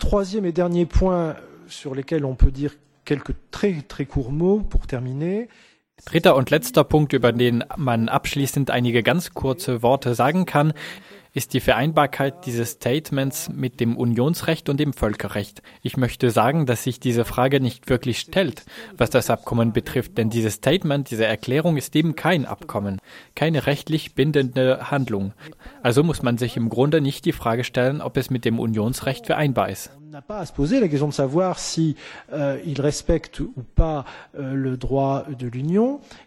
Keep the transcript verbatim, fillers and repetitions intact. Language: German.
Troisième et dernier point sur lesquels on peut dire quelques très, très courts mots pour terminer. Dritter und letzter Punkt, über den man abschließend einige ganz kurze Worte sagen kann, ist die Vereinbarkeit dieses Statements mit dem Unionsrecht und dem Völkerrecht. Ich möchte sagen, dass sich diese Frage nicht wirklich stellt, was das Abkommen betrifft, denn dieses Statement, diese Erklärung ist eben kein Abkommen, keine rechtlich bindende Handlung. Also muss man sich im Grunde nicht die Frage stellen, ob es mit dem Unionsrecht vereinbar ist. On n'a pas à se poser la question de savoir si euh, il respecte ou pas euh, le droit de l'Union.